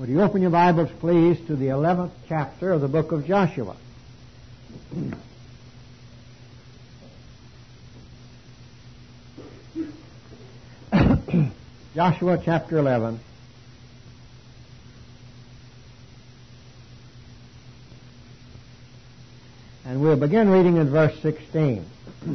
Would you open your Bibles, please, to the 11th chapter of the book of Joshua. Joshua chapter 11. And we'll begin reading in verse 16.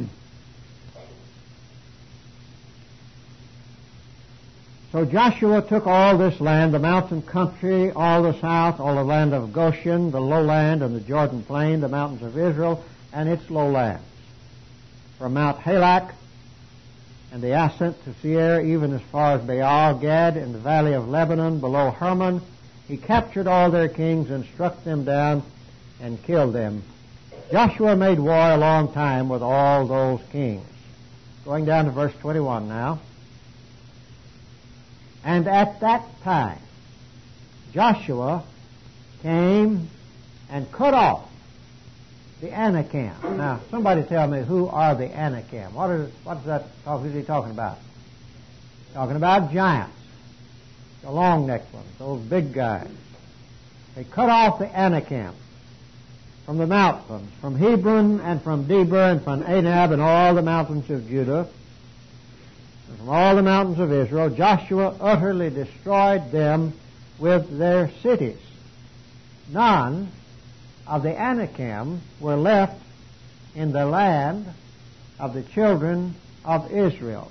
So Joshua took all this land, the mountain country, all the south, all the land of Goshen, the lowland, and the Jordan plain, the mountains of Israel, and its lowlands, from Mount Halak and the ascent to Seir, even as far as Baal Gad in the valley of Lebanon, below Hermon. He captured all their kings and struck them down and killed them. Joshua made war a long time with all those kings. Going down to verse 21 now. And at that time, Joshua came and cut off the Anakim. Now, somebody tell me, who are the Anakim? Who's he talking about? Talking about giants, the long-necked ones, those big guys. They cut off the Anakim from the mountains, from Hebron and from Debir and from Anab and all the mountains of Judah, and from all the mountains of Israel. Joshua utterly destroyed them with their cities. None of the Anakim were left in the land of the children of Israel.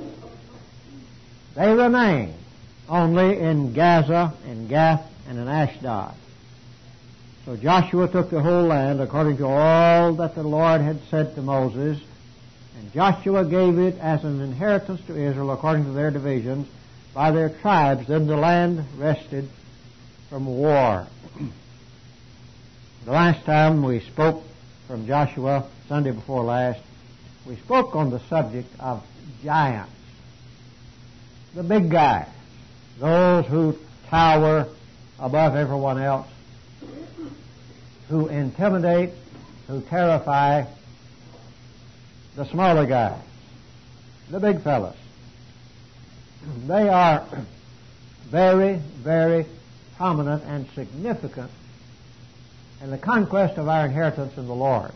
They remained only in Gaza, in Gath, and in Ashdod. So Joshua took the whole land according to all that the Lord had said to Moses, and Joshua gave it as an inheritance to Israel according to their divisions by their tribes. Then the land rested from war. The last time we spoke from Joshua, Sunday before last, we spoke on the subject of giants. The big guys, those who tower above everyone else, who intimidate, who terrify the smaller guys, the big fellas. They are very, very prominent and significant in the conquest of our inheritance in the Lord.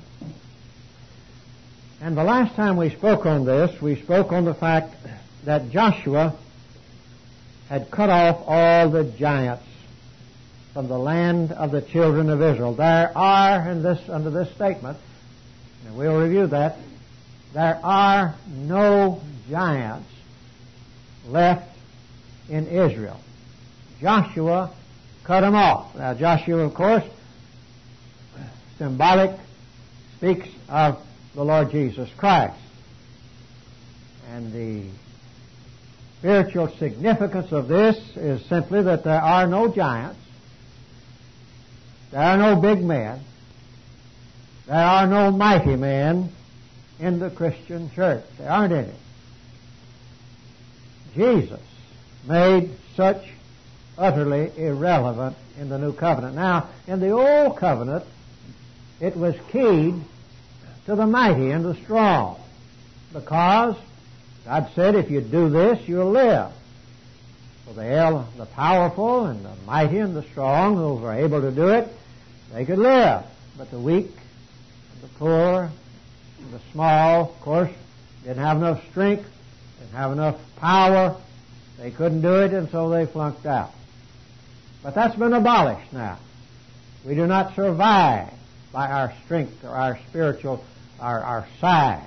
And the last time we spoke on this, we spoke on the fact that Joshua had cut off all the giants from the land of the children of Israel. There are, under this statement, and we'll review that, there are no giants left in Israel. Joshua cut them off. Now, Joshua, of course, symbolic, speaks of the Lord Jesus Christ. And the spiritual significance of this is simply that there are no giants, there are no big men, there are no mighty men in the Christian church. There aren't any. Jesus made such utterly irrelevant in the New Covenant. Now, in the Old Covenant, it was keyed to the mighty and the strong, because God said, if you do this, you'll live. So the powerful and the mighty and the strong, who were able to do it, they could live. But the weak and the poor and the small, of course, didn't have enough strength, didn't have enough power. They couldn't do it, and so they flunked out. But that's been abolished now. We do not survive by our strength or our spiritual, our size.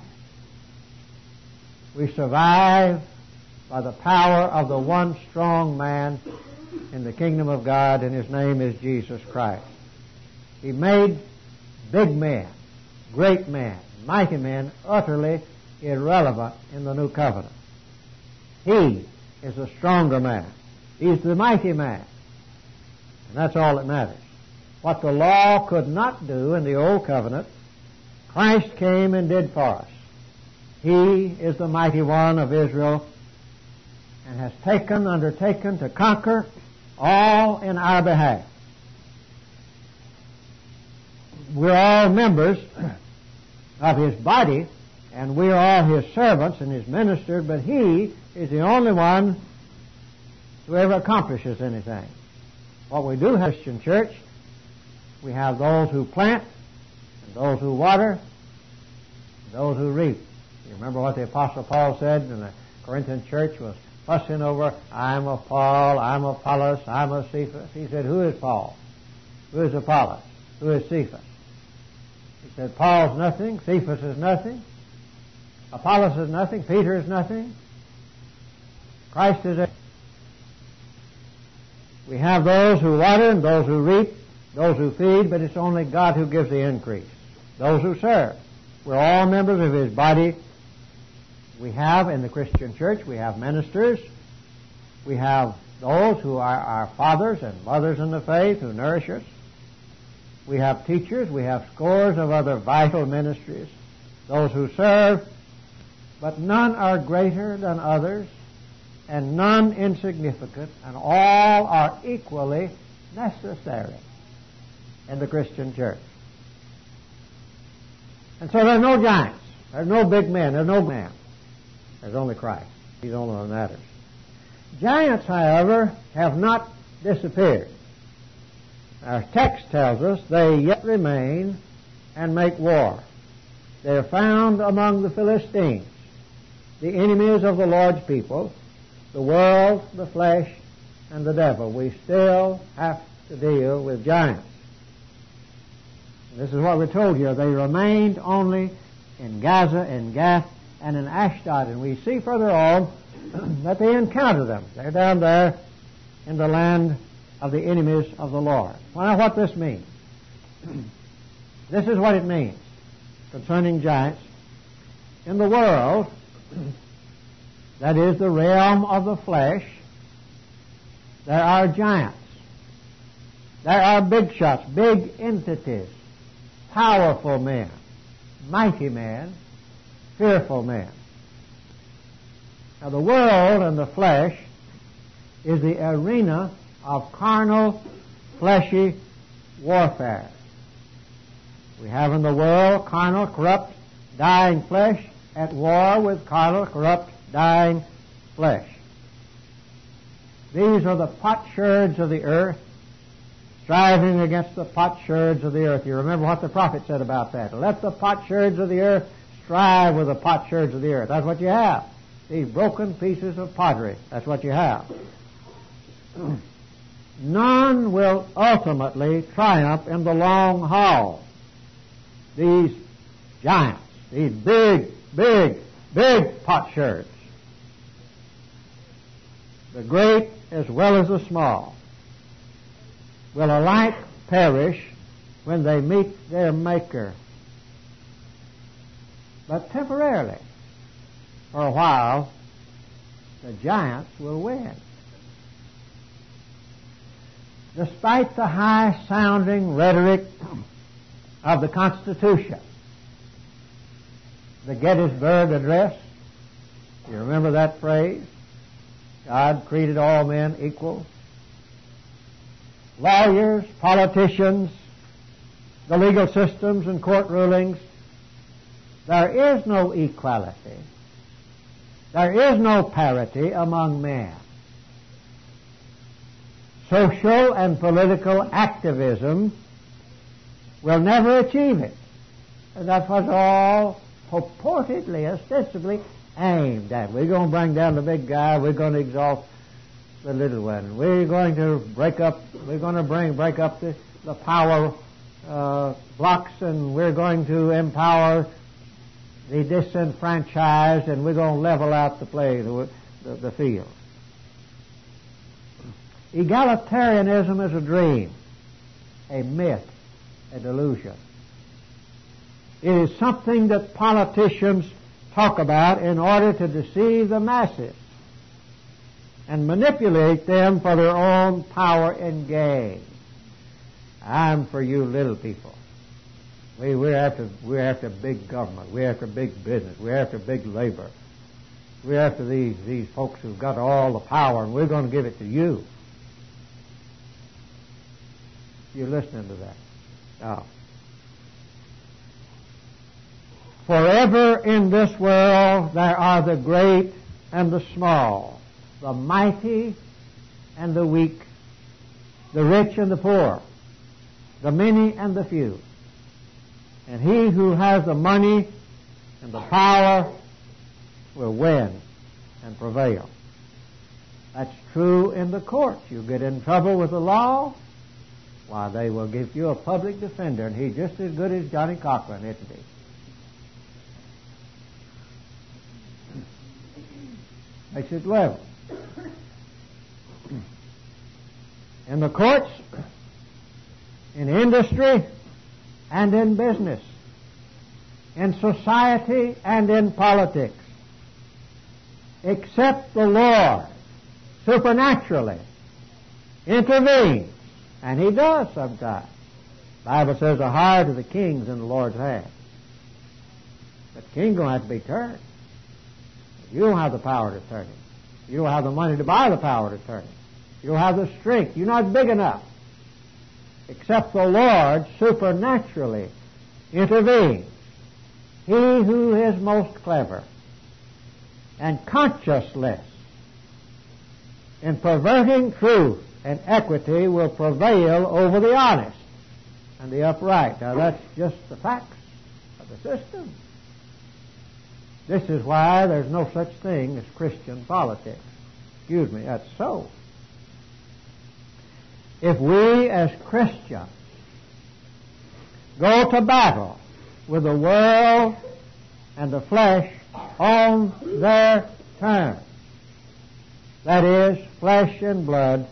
We survive by the power of the one strong man in the kingdom of God, and his name is Jesus Christ. He made big men, great men, mighty men utterly irrelevant in the new covenant. He is the stronger man. He's the mighty man. And that's all that matters. What the law could not do in the old covenant, Christ came and did for us. He is the mighty one of Israel and has undertaken to conquer all in our behalf. We're all members of His body, and we're all His servants and His ministers, but He is the only one who ever accomplishes anything. What we do have in the Christian church, we have those who plant, and those who water, and those who reap. You remember what the Apostle Paul said in the Corinthian church was fussing over, I'm of Paul, I'm of Apollos, I'm of Cephas. He said, who is Paul? Who is Apollos? Who is Cephas? He said, Paul's nothing, Cephas is nothing, Apollos is nothing, Peter is nothing, Christ is everything. We have those who water and those who reap, those who feed, but it's only God who gives the increase. Those who serve. We're all members of His body. We have in the Christian church, we have ministers. We have those who are our fathers and mothers in the faith who nourish us. We have teachers. We have scores of other vital ministries. Those who serve, but none are greater than others, and none insignificant, and all are equally necessary in the Christian church. And so there are no giants. There's no big men. There's no man. There's only Christ. He's the only one that matters. Giants, however, have not disappeared. Our text tells us they yet remain and make war. They are found among the Philistines, the enemies of the Lord's people, the world, the flesh, and the devil. We still have to deal with giants. This is what we're told here. They remained only in Gaza, in Gath, and in Ashdod. And we see further on that they encounter them. They're down there in the land of the enemies of the Lord. Well, now what this means. This is what it means concerning giants. In the world, that is the realm of the flesh, there are giants. There are big shots, big entities, powerful men, mighty men, fearful men. Now the world and the flesh is the arena of carnal, fleshy warfare. We have in the world carnal, corrupt, dying flesh at war with carnal, corrupt, dying flesh. These are the potsherds of the earth, striving against the potsherds of the earth. You remember what the prophet said about that. Let the potsherds of the earth strive with the potsherds of the earth. That's what you have. These broken pieces of pottery. That's what you have. None will ultimately triumph in the long haul. These giants, these big potsherds, the great as well as the small, will alike perish when they meet their Maker. But temporarily, for a while, the giants will win. Despite the high-sounding rhetoric of the Constitution, the Gettysburg Address, you remember that phrase? God created all men equal. Lawyers, politicians, the legal systems and court rulings, there is no equality. There is no parity among men. Social and political activism will never achieve it. And that's what's all purportedly, ostensibly aimed at. We're going to bring down the big guy. We're going to exalt the little one. We're going to break up the power blocks, and we're going to empower the disenfranchised, and we're going to level out the field. Egalitarianism is a dream, a myth, a delusion. It is something that politicians talk about in order to deceive the masses and manipulate them for their own power and gain. I'm for you little people. We're after big government. We're after big business. We're after big labor. We're after these folks who've got all the power, and we're going to give it to you. You're listening to that. Now, forever in this world there are the great and the small, the mighty and the weak, the rich and the poor, the many and the few. And he who has the money and the power will win and prevail. That's true in the courts. You get in trouble with the law, why, they will give you a public defender, and he's just as good as Johnny Cochran, isn't he? Makes it level. In the courts, in industry, and in business, in society and in politics, except the Lord supernaturally intervenes, and He does sometimes. The Bible says the heart of the king's in the Lord's hand. But the king's going to have to be turned. You don't have the power to turn him. You don't have the money to buy the power to turn him. You don't have the strength. You're not big enough. Except the Lord supernaturally intervenes. He who is most clever and conscienceless in perverting truth and equity will prevail over the honest and the upright. Now that's just the facts of the system. This is why there's no such thing as Christian politics. Excuse me, that's so. If we as Christians go to battle with the world and the flesh on their terms, that is, flesh and blood,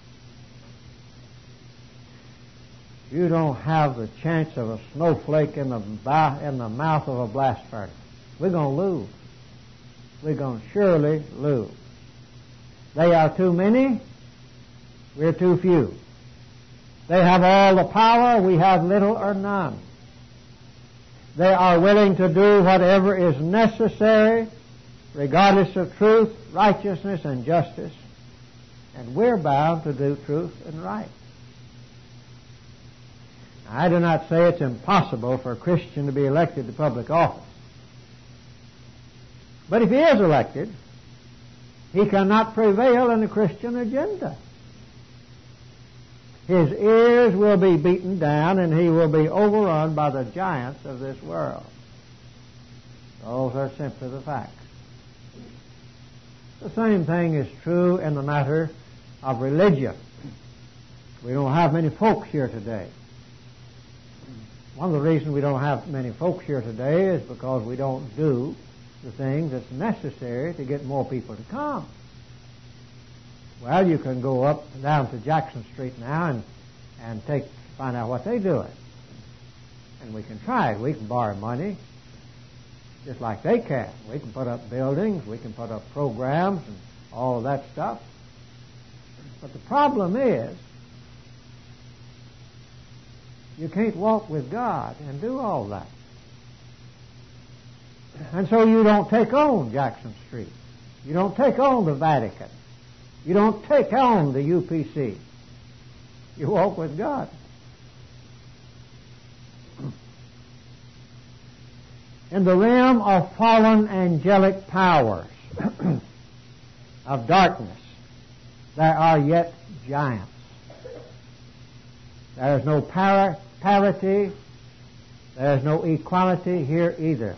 you don't have the chance of a snowflake in the mouth of a blast furnace. We're going to lose. We're going to surely lose. They are too many. We're too few. They have all the power. We have little or none. They are willing to do whatever is necessary, regardless of truth, righteousness, and justice. And we're bound to do truth and right. Now, I do not say it's impossible for a Christian to be elected to public office. But if he is elected, he cannot prevail in the Christian agenda. His ears will be beaten down and he will be overrun by the giants of this world. Those are simply the facts. The same thing is true in the matter of religion. We don't have many folks here today. One of the reasons we don't have many folks here today is because we don't do the things that's necessary to get more people to come. Well, you can go up and down to Jackson Street now and find out what they're doing. And we can try it. We can borrow money just like they can. We can put up buildings, we can put up programs and all of that stuff. But the problem is, you can't walk with God and do all that. And so you don't take on Jackson Street. You don't take on the Vatican. You don't take on the UPC. You walk with God. In the realm of fallen angelic powers of darkness, there are yet giants. There is no parity. There is no equality here either.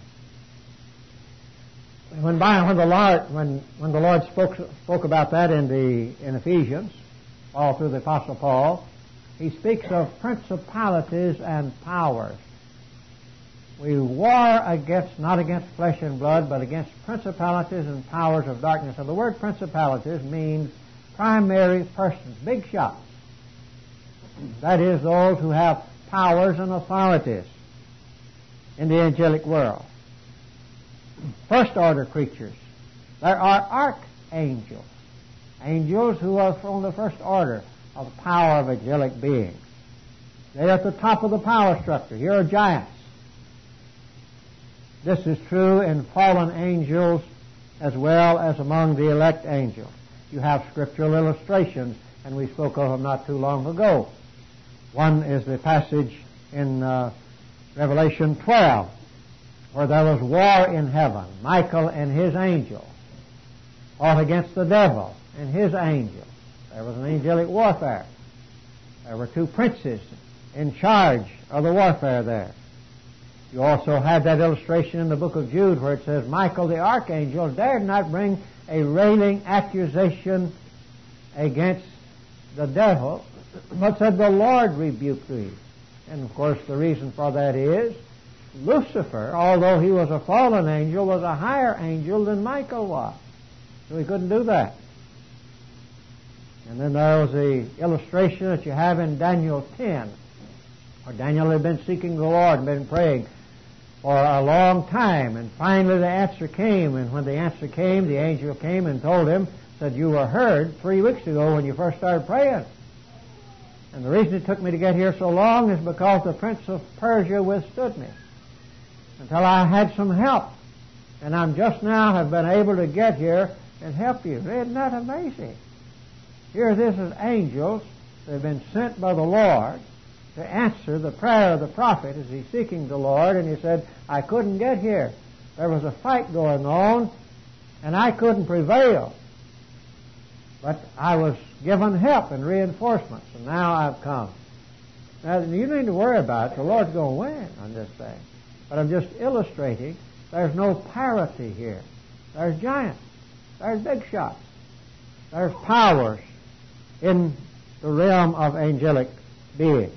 When the Lord spoke about that in Ephesians, all through the Apostle Paul, he speaks of principalities and powers. We war not against flesh and blood, but against principalities and powers of darkness. And the word principalities means primary persons, big shots. That is, those who have powers and authorities in the angelic world. First order creatures. There are archangels. Angels who are from the first order of the power of angelic beings. They're at the top of the power structure. Here are giants. This is true in fallen angels as well as among the elect angels. You have scriptural illustrations, and we spoke of them not too long ago. One is the passage in Revelation 12, where there was war in heaven. Michael and his angels fought against the devil and his angels. There was an angelic warfare. There were two princes in charge of the warfare there. You also have that illustration in the book of Jude where it says, Michael the archangel dared not bring a railing accusation against the devil, but said, the Lord rebuked thee. And of course the reason for that is, Lucifer, although he was a fallen angel, was a higher angel than Michael was. So he couldn't do that. And then there was the illustration that you have in Daniel 10, where Daniel had been seeking the Lord and been praying for a long time, and finally the answer came. And when the answer came, the angel came and told him, said, you were heard 3 weeks ago when you first started praying. And the reason it took me to get here so long is because the prince of Persia withstood me until I had some help. And I'm just now have been able to get here and help you. Isn't that amazing? Here this is angels that have been sent by the Lord to answer the prayer of the prophet as he's seeking the Lord. And he said, I couldn't get here. There was a fight going on, and I couldn't prevail. But I was given help and reinforcements, and now I've come. Now, you don't need to worry about it. The Lord's going to win on this thing. But I'm just illustrating there's no parity here. There's giants. There's big shots. There's powers in the realm of angelic beings.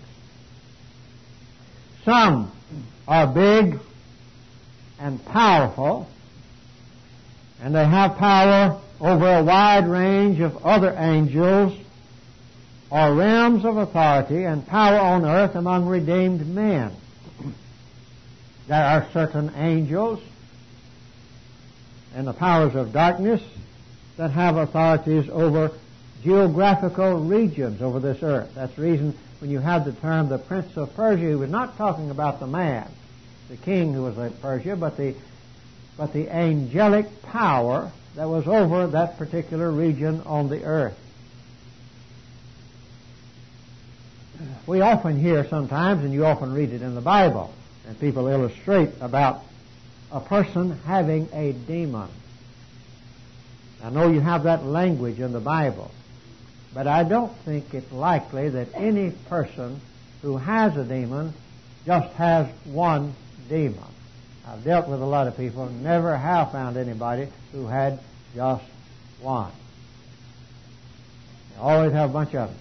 Some are big and powerful, and they have power over a wide range of other angels or realms of authority and power on earth among redeemed men. There are certain angels and the powers of darkness that have authorities over geographical regions over this earth. That's the reason when you have the term the Prince of Persia, he was not talking about the man, the king who was in Persia, but the angelic power that was over that particular region on the earth. We often hear sometimes, and you often read it in the Bible, and people illustrate about a person having a demon. I know you have that language in the Bible, but I don't think it's likely that any person who has a demon just has one demon. I've dealt with a lot of people and never have found anybody who had just one. You always have a bunch of them.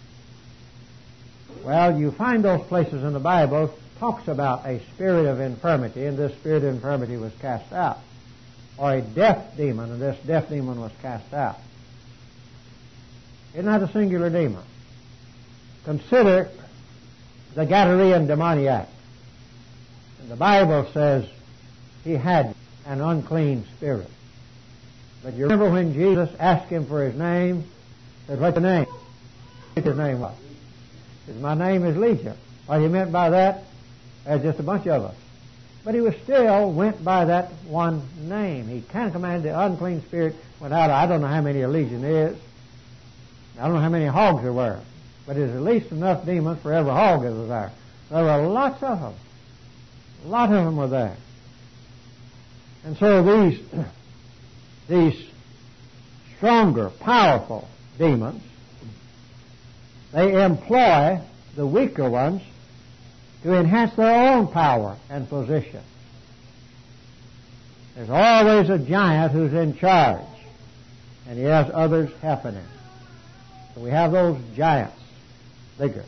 Well, you find those places in the Bible talks about a spirit of infirmity, and this spirit of infirmity was cast out. Or a deaf demon, and this deaf demon was cast out. Isn't that a singular demon? Consider the Gadarean demoniac. And the Bible says he had an unclean spirit. But you remember when Jesus asked him for his name? He said, what's your name? His name was. He said, my name is Legion. What he meant by that? There's just a bunch of us. But he was still went by that one name. He can command the unclean spirit went out. I don't know how many a legion is. I don't know how many hogs there were. But there's at least enough demons for every hog that was there. There were lots of them. A lot of them were there. And so these stronger, powerful demons, they employ the weaker ones to enhance their own power and position. There's always a giant who's in charge, and he has others helping him. So we have those giants, bigger.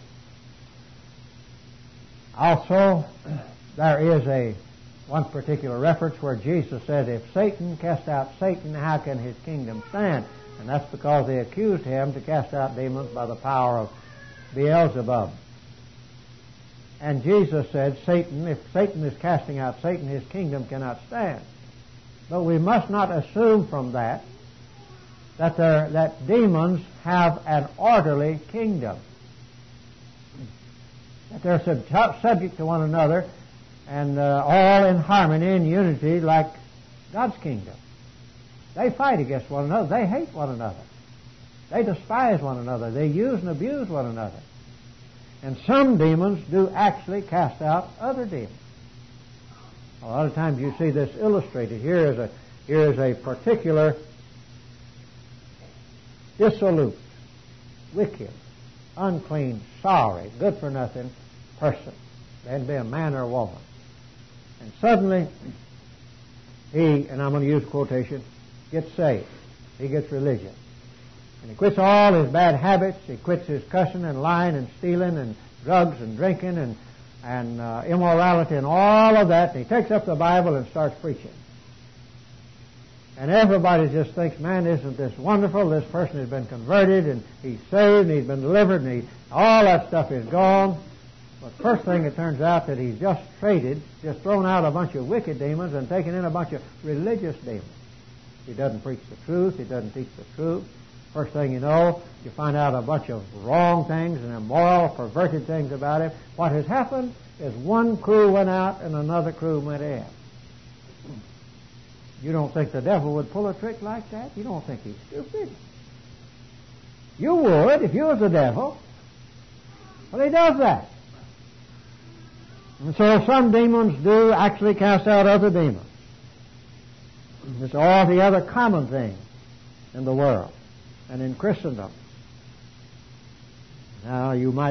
Also, there is one particular reference where Jesus said, if Satan cast out Satan, how can his kingdom stand? And that's because they accused him to cast out demons by the power of Beelzebub. And Jesus said, if Satan is casting out Satan, his kingdom cannot stand. But we must not assume from that demons have an orderly kingdom. That they're subject to one another and all in harmony and unity like God's kingdom. They fight against one another. They hate one another. They despise one another. They use and abuse one another. And some demons do actually cast out other demons. A lot of times you see this illustrated. Here is a particular dissolute, wicked, unclean, sorry, good-for-nothing person. They had to be a man or a woman. And suddenly, he, and I'm going to use quotation, gets saved. He gets religion. And he quits all his bad habits. He quits his cussing and lying and stealing and drugs and drinking and immorality and all of that. And he takes up the Bible and starts preaching. And everybody just thinks, man, isn't this wonderful? This person has been converted and he's saved and he's been delivered and all that stuff is gone. But first thing, it turns out that he's just thrown out a bunch of wicked demons and taken in a bunch of religious demons. He doesn't preach the truth. He doesn't teach the truth. First thing you know, you find out a bunch of wrong things and immoral, perverted things about him. What has happened is one crew went out and another crew went in. You don't think the devil would pull a trick like that? You don't think he's stupid? You would if you was the devil. Well, he does that. And so some demons do actually cast out other demons. It's all the other common things in the world and in Christendom. Now you might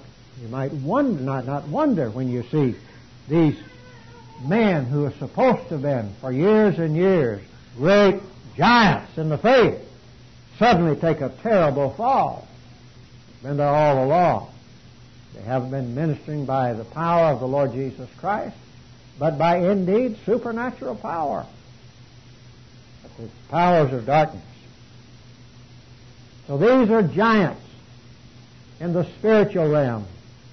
not wonder when you see these men who are supposed to have been for years and years great giants in the faith suddenly take a terrible fall. Been there all along. They haven't been ministering by the power of the Lord Jesus Christ, but by indeed supernatural power. But the powers of darkness. So these are giants in the spiritual realm.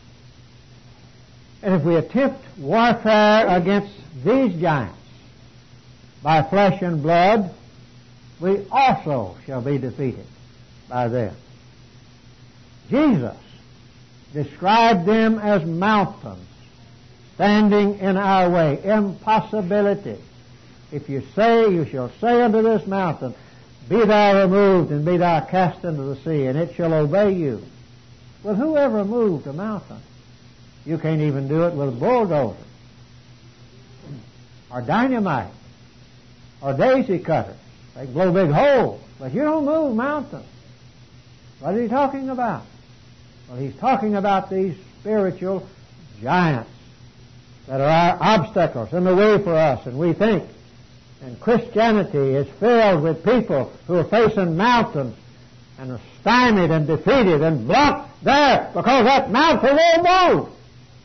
And if we attempt warfare against these giants by flesh and blood, we also shall be defeated by them. Jesus described them as mountains standing in our way, impossibility. If you shall say unto this mountain, be thou removed and be thou cast into the sea, and it shall obey you. Well, who ever moved a mountain? You can't even do it with a bulldozer or dynamite or daisy cutters. They blow big holes, but you don't move mountains. What is he talking about? Well, he's talking about these spiritual giants that are our obstacles in the way for us, and we think. And Christianity is filled with people who are facing mountains and are stymied and defeated and blocked there because that mountain won't move.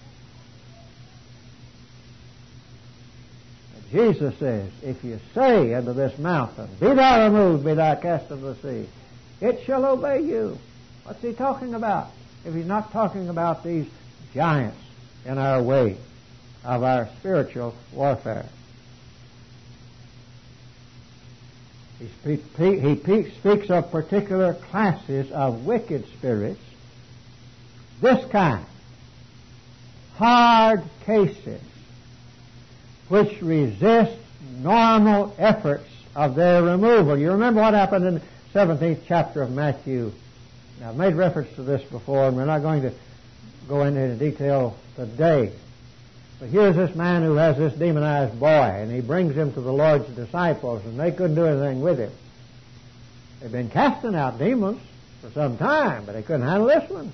But Jesus says, if you say unto this mountain, be thou removed, be thou cast into the sea, it shall obey you. What's he talking about? If he's not talking about these giants in our way of our spiritual warfare. He speaks of particular classes of wicked spirits. This kind, hard cases, which resist normal efforts of their removal. You remember what happened in the 17th chapter of Matthew. Now, I've made reference to this before, and we're not going to go into detail today. But here's this man who has this demonized boy, and he brings him to the Lord's disciples, and they couldn't do anything with him. They've been casting out demons for some time, but they couldn't handle this one.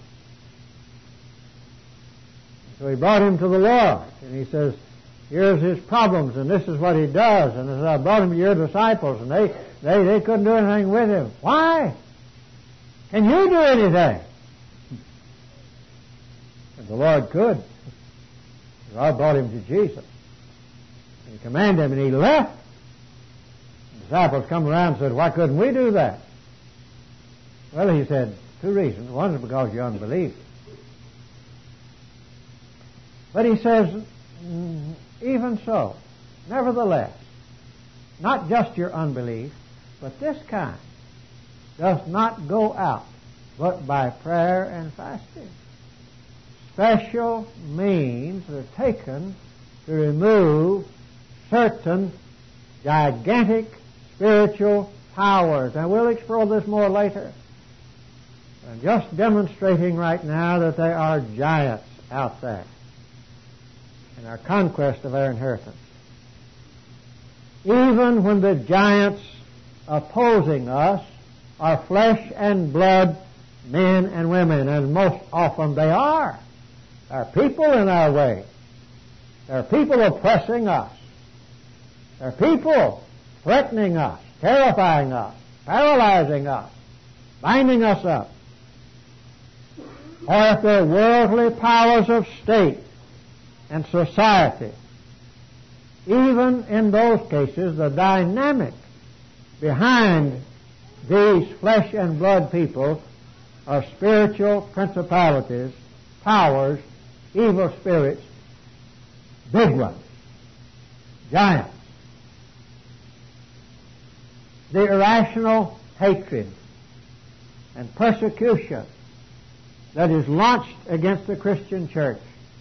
So he brought him to the Lord, and he says, here's his problems, and this is what he does. And I brought him to your disciples, and they couldn't do anything with him. Why? Can you do anything? And the Lord could. God brought him to Jesus. And he commanded him, and he left. The disciples come around and said, why couldn't we do that? Well, he said, two reasons. One is because of your unbelief. But he says, even so, nevertheless, not just your unbelief, but this kind does not go out but by prayer and fasting. Special means are taken to remove certain gigantic spiritual powers. And we'll explore this more later. I'm just demonstrating right now that there are giants out there in our conquest of our inheritance. Even when the giants opposing us are flesh and blood men and women, and most often they are. There are people in our way. There are people oppressing us. There are people threatening us, terrifying us, paralyzing us, binding us up. Or if there are worldly powers of state and society, even in those cases, the dynamic behind these flesh and blood people are spiritual principalities, powers, evil spirits, big ones, giants. The irrational hatred and persecution that is launched against the Christian church,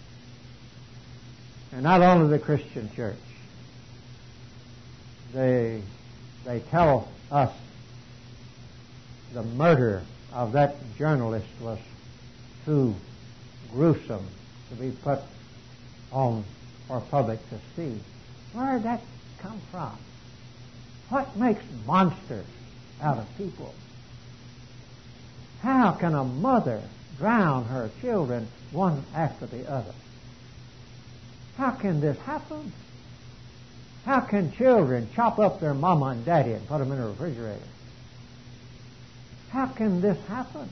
and not only the Christian church. They tell us the murder of that journalist was too gruesome to be put on for public to see. Where did that come from? What makes monsters out of people? How can a mother drown her children one after the other? How can this happen? How can children chop up their mama and daddy and put them in a refrigerator? How can this happen?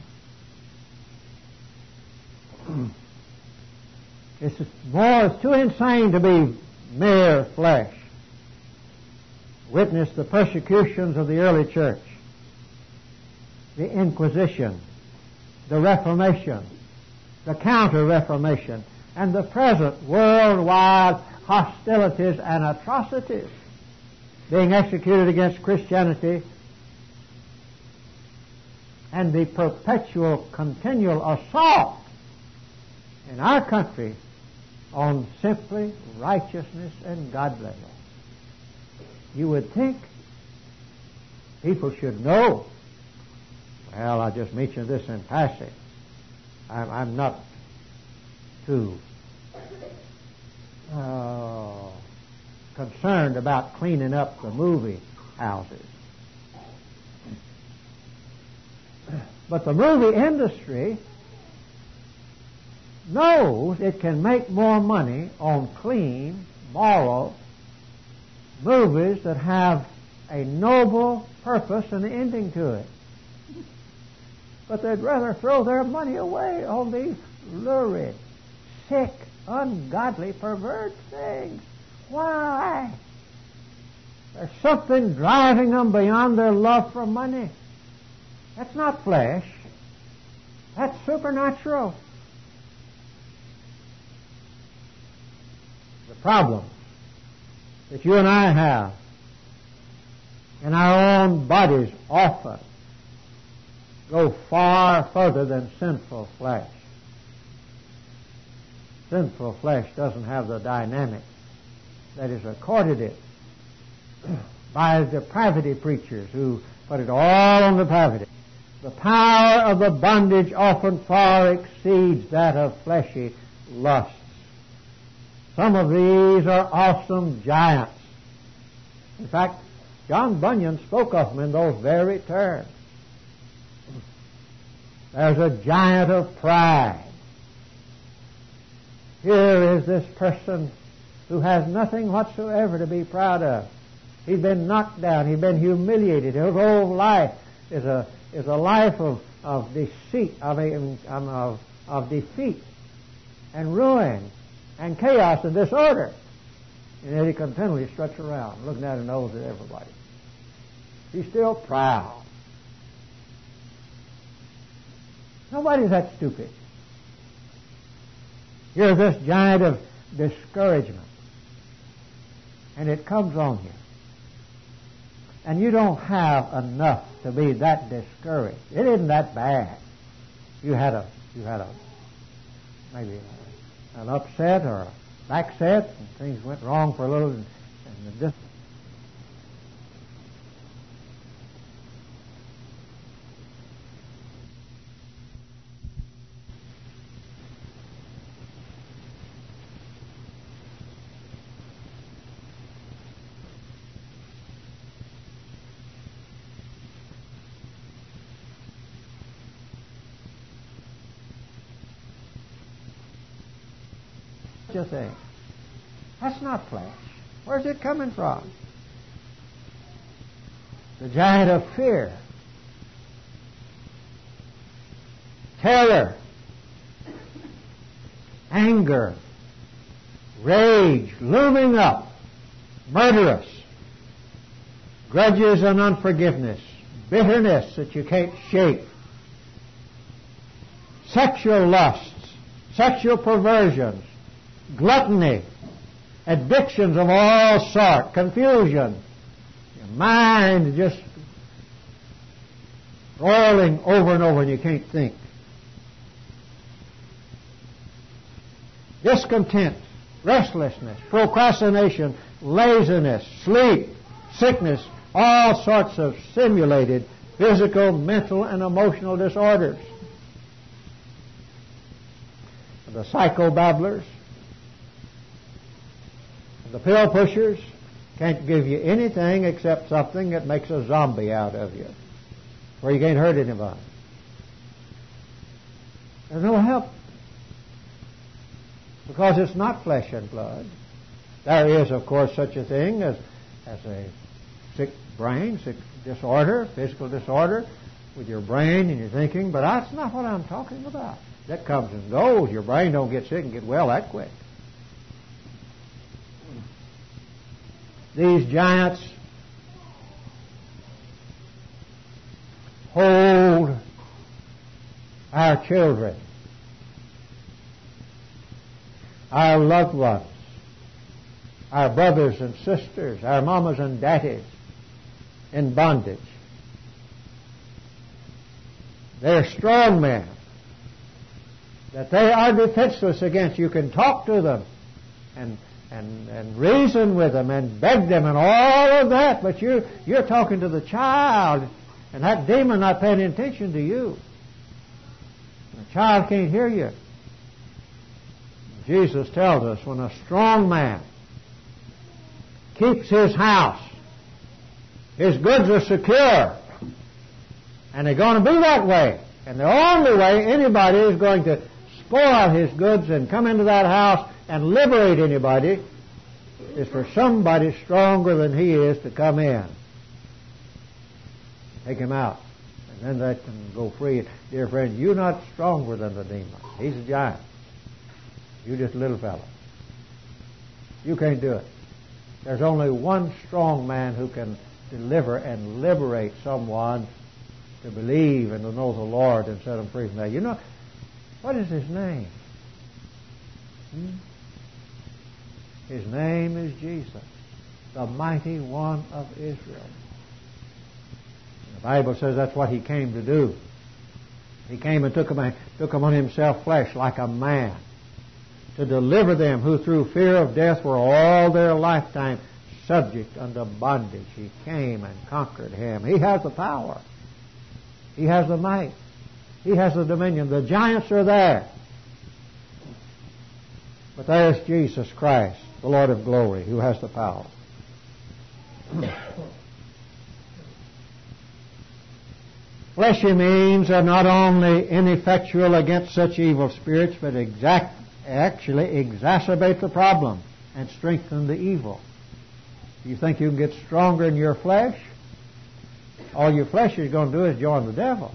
It's too insane to be mere flesh. Witness the persecutions of the early church, the Inquisition, the Reformation, the Counter-Reformation, and the present worldwide hostilities and atrocities being executed against Christianity, and the perpetual, continual assault in our country on simply righteousness and godliness. You would think people should know. Well, I just mentioned this in passing. I'm not too concerned about cleaning up the movie houses. But the movie industry knows it can make more money on clean, moral movies that have a noble purpose and ending to it. But they'd rather throw their money away on these lurid, sick, ungodly, perverse things. Why? There's something driving them beyond their love for money. That's not flesh. That's supernatural. The problem that you and I have in our own bodies often go far further than sinful flesh. Sinful flesh doesn't have the dynamic that is accorded it by depravity preachers who put it all on depravity. The power of the bondage often far exceeds that of fleshy lusts. Some of these are awesome giants. In fact, John Bunyan spoke of them in those very terms. There's a giant of pride. Here is this person who has nothing whatsoever to be proud of. He's been knocked down. He's been humiliated. His whole life is a life of deceit, of defeat and ruin and chaos and disorder. And yet he continually struts around, looking at and nose at everybody. He's still proud. Nobody's that stupid. Here's this giant of discouragement. And it comes on you. And you don't have enough to be that discouraged. It isn't that bad. You had a maybe an upset or a backset, and things went wrong for a little, and this. a thing. That's not flesh. Where's it coming from? The giant of fear, terror, anger, rage, looming up, murderous, grudges and unforgiveness, bitterness that you can't shake, sexual lusts, sexual perversions, gluttony, addictions of all sort, confusion, your mind just rolling over and over and you can't think. Discontent, restlessness, procrastination, laziness, sleep, sickness, all sorts of simulated physical, mental, and emotional disorders. The psychobabblers, the pill pushers can't give you anything except something that makes a zombie out of you, where you can't hurt anybody. There's no help, because it's not flesh and blood. There is, of course, such a thing as a sick brain, sick disorder, physical disorder with your brain and your thinking, but that's not what I'm talking about. That comes and goes. Your brain don't get sick and get well that quick. These giants hold our children, our loved ones, our brothers and sisters, our mamas and daddies in bondage. They're strong men, that they are defenseless against. You can talk to them and reason with them and beg them and all of that, but you're talking to the child, and that demon not paying attention to you. The child can't hear you. Jesus tells us when a strong man keeps his house, his goods are secure, and they're going to be that way. And the only way anybody is going to spoil his goods and come into that house and liberate anybody is for somebody stronger than he is to come in. Take him out. And then that can go free. Dear friend, you're not stronger than the demon. He's a giant. You're just a little fellow. You can't do it. There's only one strong man who can deliver and liberate someone to believe and to know the Lord and set them free from that. You know, what is his name? His name is Jesus, the mighty one of Israel. The Bible says that's what he came to do. He came and took upon himself flesh like a man to deliver them who through fear of death were all their lifetime subject unto bondage. He came and conquered him. He has the power. He has the might. He has the dominion. The giants are there. But there's Jesus Christ, the Lord of glory, who has the power. Fleshy means are not only ineffectual against such evil spirits, but actually exacerbate the problem and strengthen the evil. You think you can get stronger in your flesh? All your flesh is going to do is join the devil.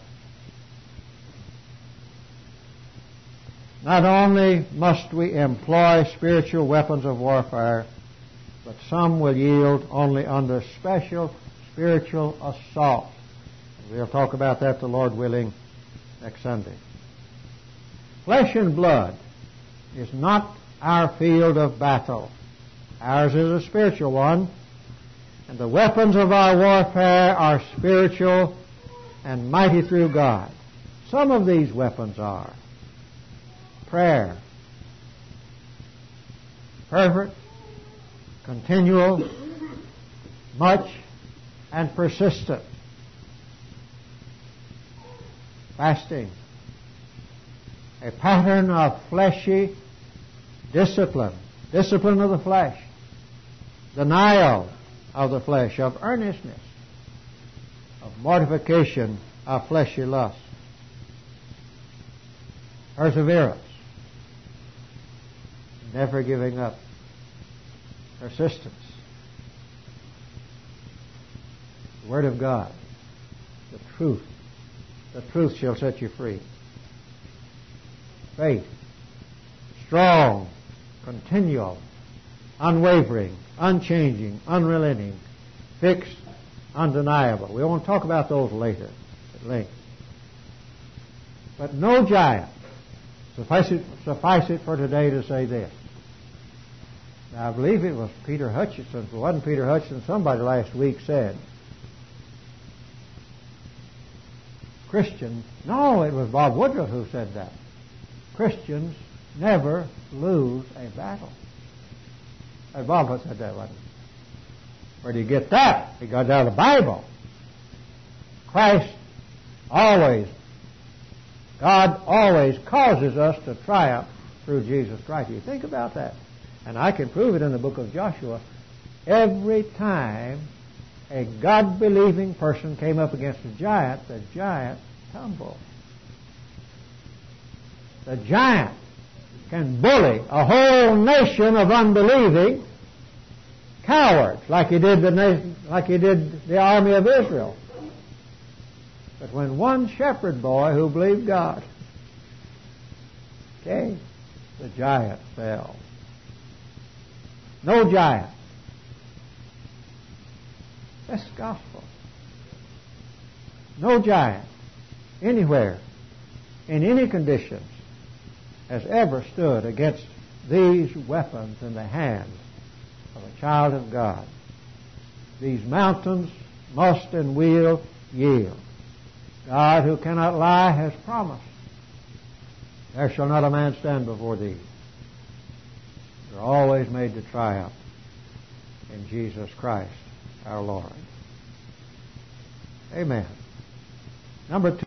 Not only must we employ spiritual weapons of warfare, but some will yield only under special spiritual assault. We'll talk about that, the Lord willing, next Sunday. Flesh and blood is not our field of battle. Ours is a spiritual one, and the weapons of our warfare are spiritual and mighty through God. Some of these weapons are prayer, fervent, continual, much, and persistent. Fasting, a pattern of fleshy discipline of the flesh, denial of the flesh, of earnestness, of mortification of fleshy lust, perseverance, never giving up, persistence. The Word of God, the truth. The truth shall set you free. Faith, strong, continual, unwavering, unchanging, unrelenting, fixed, undeniable. We won't talk about those later at length. But no giant. Suffice it for today to say this. Now, I believe it was Peter Hutchinson. If it wasn't Peter Hutchinson, somebody last week said, Christians, no, it was Bob Woodruff who said that. Christians never lose a battle. Bob said that, wasn't it? Where do you get that? He got it out of the Bible. Christ always, God always causes us to triumph through Jesus Christ. You think about that. And I can prove it in the book of Joshua. Every time a God-believing person came up against the giant tumbled. The giant can bully a whole nation of unbelieving cowards, like he did the army of Israel. But when one shepherd boy who believed God came, the giant fell. No giant. That's the gospel. No giant anywhere, in any conditions, has ever stood against these weapons in the hands of a child of God. These mountains must and will yield. God, who cannot lie, has promised, there shall not a man stand before thee. They're always made to triumph in Jesus Christ our Lord. Amen. Number 2.